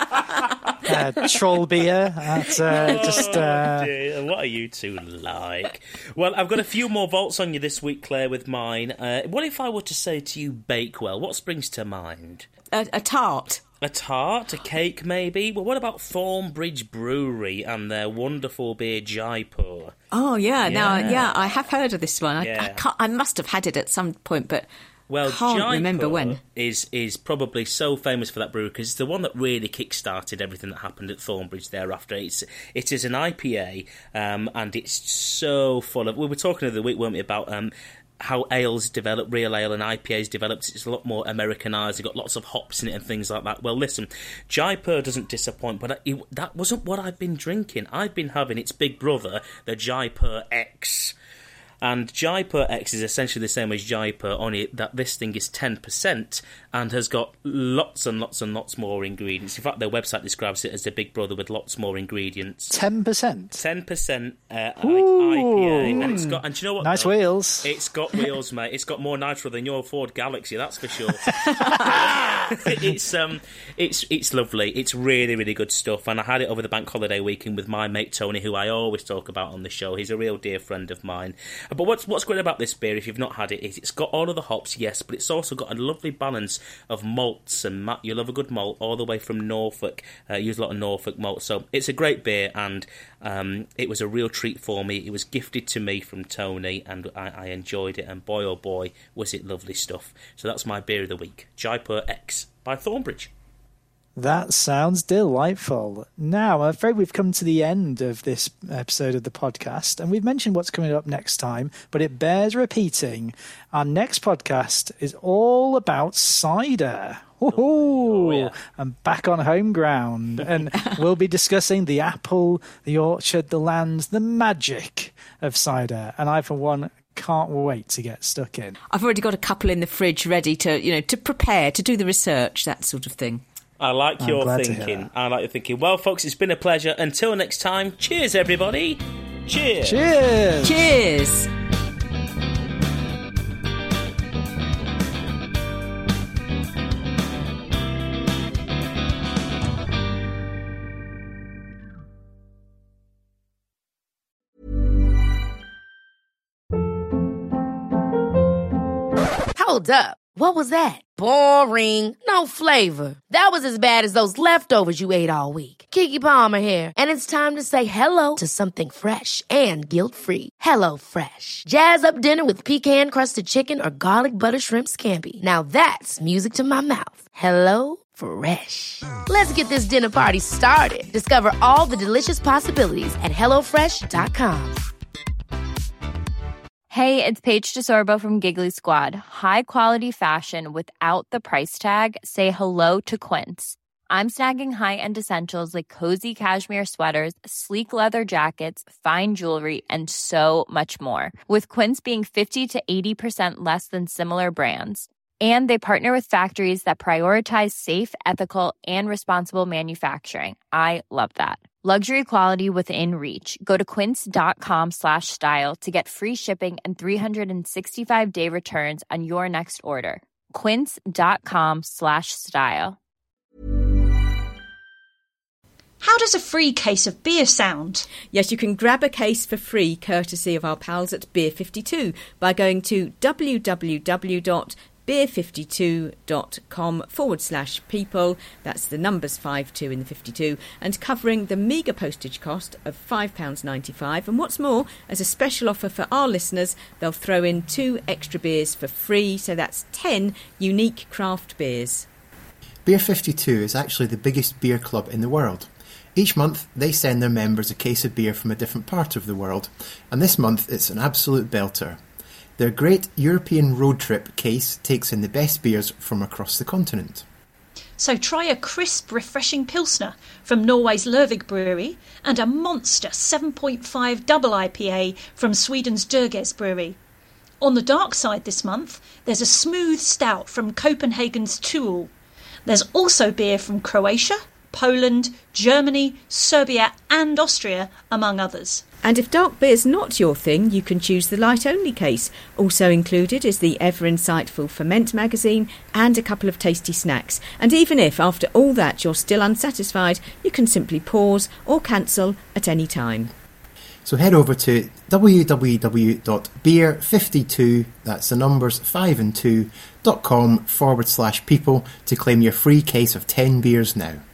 uh, troll beer. At, uh, just uh... Oh, dear. What are you two like? Well, I've got a few more vaults on you this week, Claire, with mine. Uh, what if I were to say to you Bakewell? What springs to mind? A, a tart. A tart, a cake, maybe? Well, what about Thornbridge Brewery and their wonderful beer, Jaipur? Oh, yeah. Yeah. Now, yeah, I have heard of this one. I, Yeah. I, can't, I must have had it at some point, but Well, can't Jaipur remember when. is is probably so famous for that brewery because it's the one that really kick-started everything that happened at Thornbridge thereafter. It's it is an I P A, um, and it's so full of. We were talking the other week, weren't we, about um, how ales develop, real ale and I P As developed. It's a lot more Americanized. It's got lots of hops in it and things like that. Well, listen, Jaipur doesn't disappoint, but it, that wasn't what I've been drinking. I've been having its big brother, the Jaipur X. And Jaipur X is essentially the same as Jaipur, only that this thing is ten percent and has got lots and lots and lots more ingredients. In fact, their website describes it as the big brother with lots more ingredients. ten percent? ten percent uh, I P A. And it's got, and do you know what? Nice though? wheels. It's got wheels, mate. It's got more nitro than your Ford Galaxy, that's for sure. it's um, it's it's lovely. It's really, really good stuff. And I had it over the bank holiday weekend with my mate Tony, who I always talk about on the show. He's a real dear friend of mine. But what's what's great about this beer, if you've not had it, is it's got all of the hops, yes, but it's also got a lovely balance of malts. And Matt, you love a good malt all the way from Norfolk. Uh, use a lot of Norfolk malt, so it's a great beer, and um, it was a real treat for me. It was gifted to me from Tony, and I, I enjoyed it. And boy, oh boy, was it lovely stuff. So that's my beer of the week, Jaipur X by Thornbridge. That sounds delightful. Now, I'm afraid we've come to the end of this episode of the podcast, and we've mentioned what's coming up next time, but it bears repeating. Our next podcast is all about cider. Oh, yeah. I'm back on home ground, and we'll be discussing the apple, the orchard, the land, the magic of cider. And I, for one, can't wait to get stuck in. I've already got a couple in the fridge ready to, you know, to prepare, to do the research, that sort of thing. I like I'm your glad to thinking. hear that. I like your thinking. Well, folks, it's been a pleasure. Until next time, cheers, everybody. Cheers. Cheers. Cheers. Hold up. What was that? Boring. No flavor. That was as bad as those leftovers you ate all week. Keke Palmer here, and it's time to say hello to something fresh and guilt-free. Hello Fresh. Jazz up dinner with pecan-crusted chicken or garlic butter shrimp scampi. Now that's music to my mouth. Hello Fresh. Let's get this dinner party started. Discover all the delicious possibilities at hello fresh dot com. Hey, it's Paige DeSorbo from Giggly Squad. High quality fashion without the price tag. Say hello to Quince. I'm snagging high-end essentials like cozy cashmere sweaters, sleek leather jackets, fine jewelry, and so much more. With Quince being fifty to eighty percent less than similar brands. And they partner with factories that prioritize safe, ethical, and responsible manufacturing. I love that. Luxury quality within reach. Go to quince.com slash style to get free shipping and three sixty-five day returns on your next order. Quince.com slash style. How does a free case of beer sound? Yes, you can grab a case for free courtesy of our pals at Beer fifty-two by going to www. beer fifty-two dot com forward slash people, that's the numbers five two in the fifty-two, and covering the meagre postage cost of five pounds ninety-five. And what's more, as a special offer for our listeners, they'll throw in two extra beers for free, so that's ten unique craft beers. Beer fifty-two is actually the biggest beer club in the world. Each month they send their members a case of beer from a different part of the world, and this month it's an absolute belter. Their Great European Road Trip case takes in the best beers from across the continent. So try a crisp, refreshing Pilsner from Norway's Lervig Brewery and a monster seven point five double I P A from Sweden's Dörges Brewery. On the dark side this month, there's a smooth stout from Copenhagen's Tuul. There's also beer from Croatia, Poland, Germany, Serbia and Austria, among others. And if dark beer's not your thing, you can choose the light-only case. Also included is the ever-insightful Ferment magazine and a couple of tasty snacks. And even if, after all that, you're still unsatisfied, you can simply pause or cancel at any time. So head over to www.beer fifty-two, that's the numbers five and two, dot com forward slash people to claim your free case of ten beers now.